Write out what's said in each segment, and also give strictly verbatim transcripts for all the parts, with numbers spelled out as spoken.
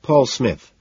Paul Smith.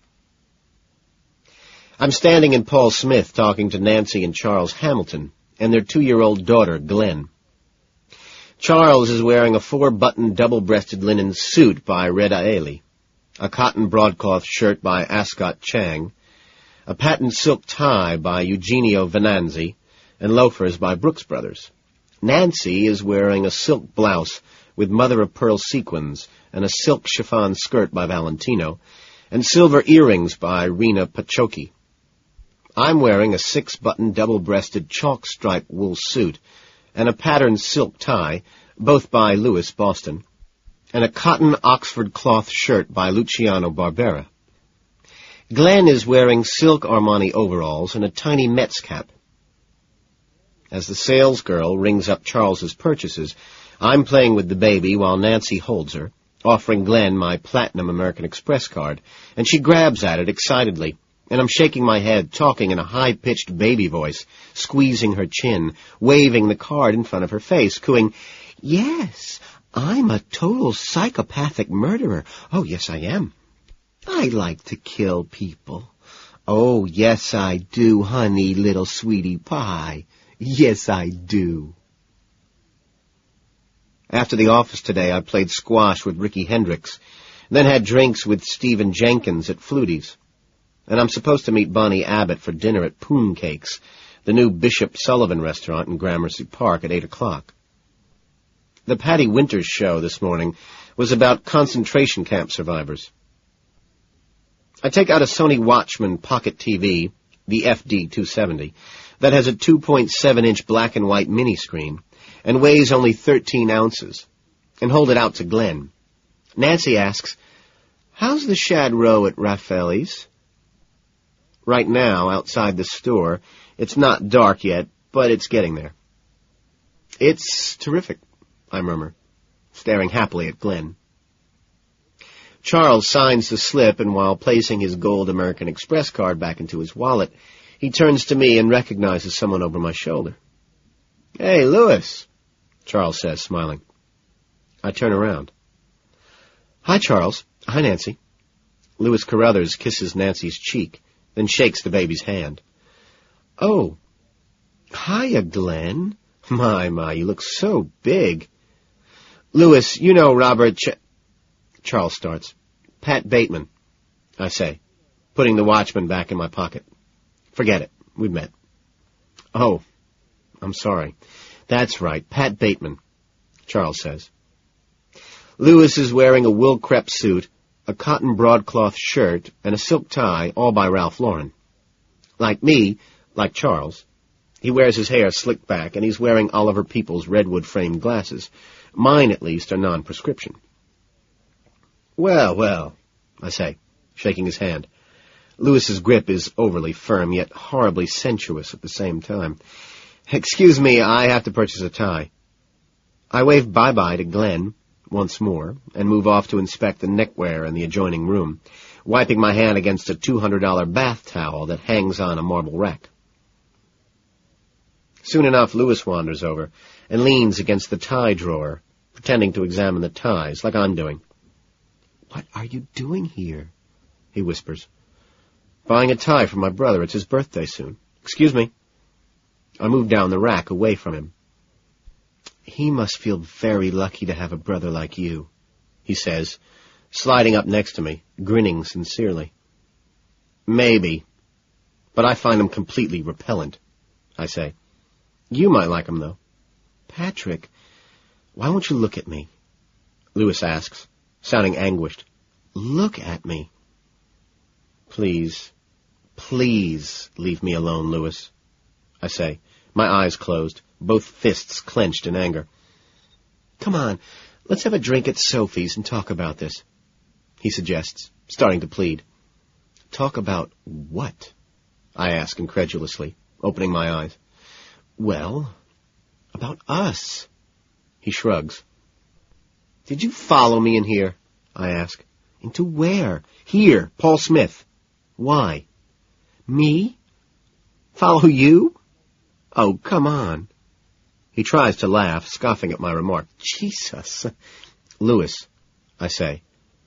I'm standing in Paul Smith talking to Nancy and Charles Hamilton and their two-year-old daughter, Glenn. Charles is wearing a four-button double-breasted linen suit by Red Ailey, a cotton broadcloth shirt by Ascot Chang, a patent silk tie by Eugenio Venanzi, and loafers by Brooks Brothers. Nancy is wearing a silk blouse with mother-of-pearl sequins and a silk chiffon skirt by Valentino, and silver earrings by Rena Paciocchi. I'm wearing a six-button double-breasted chalk-stripe wool suit and a patterned silk tie, both by Louis Boston, and a cotton Oxford cloth shirt by Luciano Barbera. Glenn is wearing silk Armani overalls and a tiny Mets cap. As the salesgirl rings up Charles's purchases, I'm playing with the baby while Nancy holds her, offering Glenn my platinum American Express card, and she grabs at it excitedly, and I'm shaking my head, talking in a high-pitched baby voice, squeezing her chin, waving the card in front of her face, cooing, "Yes, I'm a total psychopathic murderer. Oh, yes, I am. I like to kill people. Oh, yes, I do, honey, little sweetie pie. Yes, I do." After the office today, I played squash with Ricky Hendricks, then had drinks with Stephen Jenkins at Flutie's. And I'm supposed to meet Bonnie Abbott for dinner at Poon Cakes, the new Bishop Sullivan restaurant in Gramercy Park, at eight o'clock. The Patty Winters show this morning was about concentration camp survivors. I take out a Sony Watchman pocket T V, the F D two seventy, that has a two point seven inch black and white mini-screen and weighs only thirteen ounces, and hold it out to Glenn. Nancy asks, "How's the shad roe at Raffaelli's?" Right now, outside the store, it's not dark yet, but it's getting there. "It's terrific," I murmur, staring happily at Glenn. Charles signs the slip, and while placing his gold American Express card back into his wallet, he turns to me and recognizes someone over my shoulder. "Hey, Louis," Charles says, smiling. I turn around. "Hi, Charles. Hi, Nancy." Louis Carruthers kisses Nancy's cheek, then shakes the baby's hand. "Oh, hiya, Glenn. My, my, you look so big." "Louis, you know Robert Ch—" Charles starts. "Pat Bateman," I say, putting the Watchman back in my pocket. "Forget it. We've met." "Oh, I'm sorry. That's right, Pat Bateman," Charles says. Louis is wearing a wool crepe suit, a cotton broadcloth shirt, and a silk tie, all by Ralph Lauren. Like me, like Charles, he wears his hair slicked back, and he's wearing Oliver Peoples' redwood-framed glasses. Mine, at least, are non-prescription. "Well, well," I say, shaking his hand. Louis's grip is overly firm, yet horribly sensuous at the same time. "Excuse me, I have to purchase a tie." I wave bye-bye to Glenn once more, and move off to inspect the neckwear in the adjoining room, wiping my hand against a two hundred dollar bath towel that hangs on a marble rack. Soon enough, Louis wanders over and leans against the tie drawer, pretending to examine the ties, like I'm doing. "What are you doing here?" he whispers. "Buying a tie for my brother. It's his birthday soon." "Excuse me." I move down the rack away from him. "He must feel very lucky to have a brother like you," he says, sliding up next to me, grinning sincerely. "Maybe, but I find him completely repellent," I say. "You might like him, though." "Patrick, why won't you look at me?" Louis asks, sounding anguished. "Look at me." "Please, please leave me alone, Louis," I say, my eyes closed, both fists clenched in anger. "Come on, let's have a drink at Sophie's and talk about this," he suggests, starting to plead. "Talk about what?" I ask incredulously, opening my eyes. "Well, about us." He shrugs. "Did you follow me in here?" I ask. "Into where?" "Here, Paul Smith." "Why?" "Me? Follow you? Oh, come on." He tries to laugh, scoffing at my remark. "Jesus." "Louis," I say,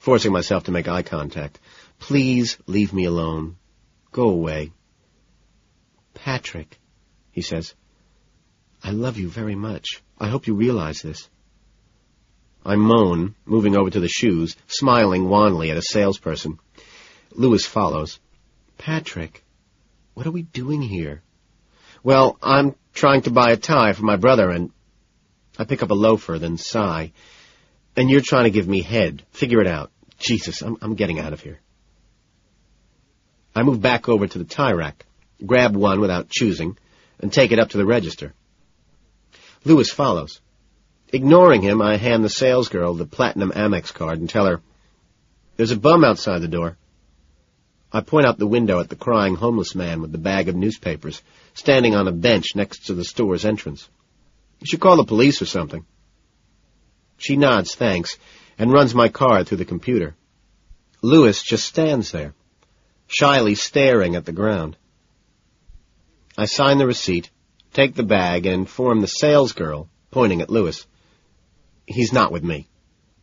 forcing myself to make eye contact. Please leave me alone. Go away. Patrick, he says, I love you very much. I hope you realize this. I moan, moving over to the shoes, smiling wanly at a salesperson. Lewis follows. Patrick, what are we doing here? Well, I'm trying to buy a tie for my brother, and I pick up a loafer, then sigh. And you're trying to give me head. Figure it out. Jesus, I'm, I'm getting out of here. I move back over to the tie rack, grab one without choosing, and take it up to the register. Lewis follows. Ignoring him, I hand the salesgirl the Platinum Amex card and tell her, There's a bum outside the door. I point out the window at the crying homeless man with the bag of newspapers, standing on a bench next to the store's entrance. You should call the police or something. She nods thanks and runs my card through the computer. Lewis just stands there, shyly staring at the ground. I sign the receipt, take the bag, and inform the salesgirl, pointing at Lewis. He's not with me.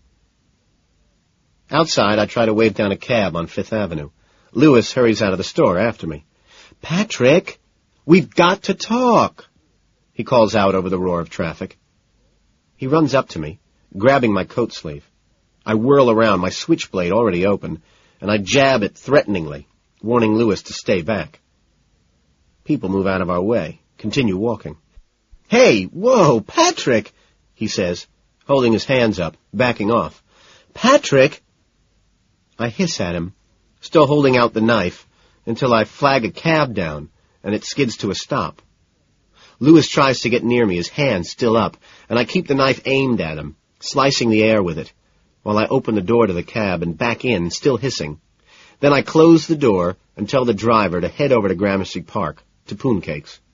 Outside, I try to wave down a cab on Fifth Avenue. Lewis hurries out of the store after me. Patrick, we've got to talk, he calls out over the roar of traffic. He runs up to me, grabbing my coat sleeve. I whirl around, my switchblade already open, and I jab it threateningly, warning Lewis to stay back. People move out of our way, continue walking. Hey, whoa, Patrick, he says, holding his hands up, backing off. Patrick! I hiss at him, still holding out the knife, until I flag a cab down, and it skids to a stop. Lewis tries to get near me, his hand still up, and I keep the knife aimed at him, slicing the air with it, while I open the door to the cab and back in, still hissing. Then I close the door and tell the driver to head over to Gramercy Park, to Poon Cakes.